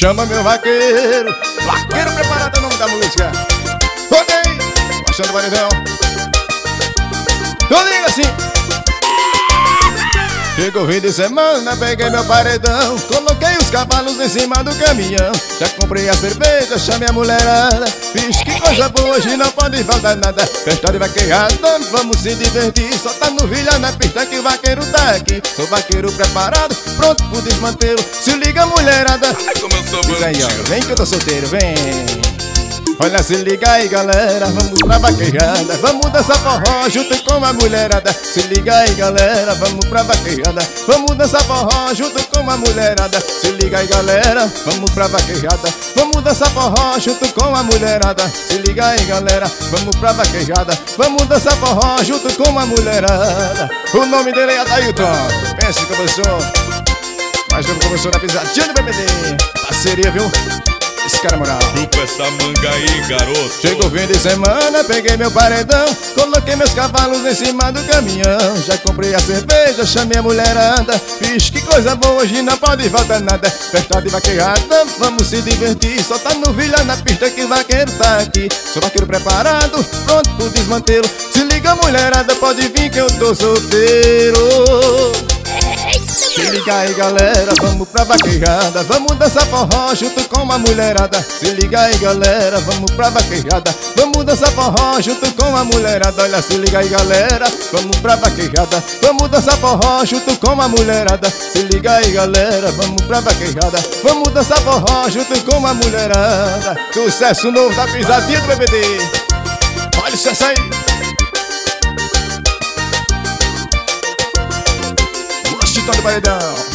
chama meu vaqueiro. Vaqueiro preparado é o nome da música. Ok, baixando o paredão. Eu digo assim. Chegou o fim de semana, peguei meu paredão, coloquei os cavalos em cima do caminhão. Já comprei a cerveja, chamei a mulherada. Fiz que coisa boa, hoje não pode faltar nada. Festa de vaqueirada, vamos se divertir. Só tá no vilha na pista que o vaqueiro tá aqui. Sou vaqueiro preparado, pronto pro desmantelo. Se liga mulherada. Ai, como eu sou Diz aí, ó, bandido. vem que eu tô solteiro, vem. Olha, se liga aí galera, vamos pra vaquejada. Vamos dançar forró junto com a mulherada. Se liga aí galera, vamos pra vaquejada. Vamos dançar forró junto com a mulherada. Se liga aí galera, vamos pra vaquejada. Vamos dançar forró junto com a mulherada. Se liga aí galera, vamos pra vaquejada. Vamos dançar forró junto com a mulherada. O nome dele é Adailton. Pense que começou. Mais novo começou na pisadinha do BBD. Parceria, viu? Esse cara é moral. Chupa essa manga aí, garoto. Chegou o fim de semana, peguei meu paredão, coloquei meus cavalos em cima do caminhão. Já comprei a cerveja, chamei a mulherada. Fiz que coisa boa, hoje não pode faltar nada. Festa de vaqueirada, vamos se divertir. Só tá no vilha na pista que o vaqueiro tá aqui. Sou vaqueiro preparado, pronto pro desmantelo. Se liga mulherada, pode vir que eu tô solteiro. Se liga aí galera, vamos pra vaquejada. Vamos dançar forró junto com a mulherada. Se liga aí galera, vamos pra vaquejada. Vamos dançar forró junto com a mulherada. Olha, se liga aí galera, vamos pra vaquejada. Vamos dançar forró junto com a mulherada. Se liga aí galera, vamos pra vaquejada. Vamos dançar forró junto com a mulherada. Sucesso novo da pisadinha do BBD. Olha o sucesso aí. Todo paredão.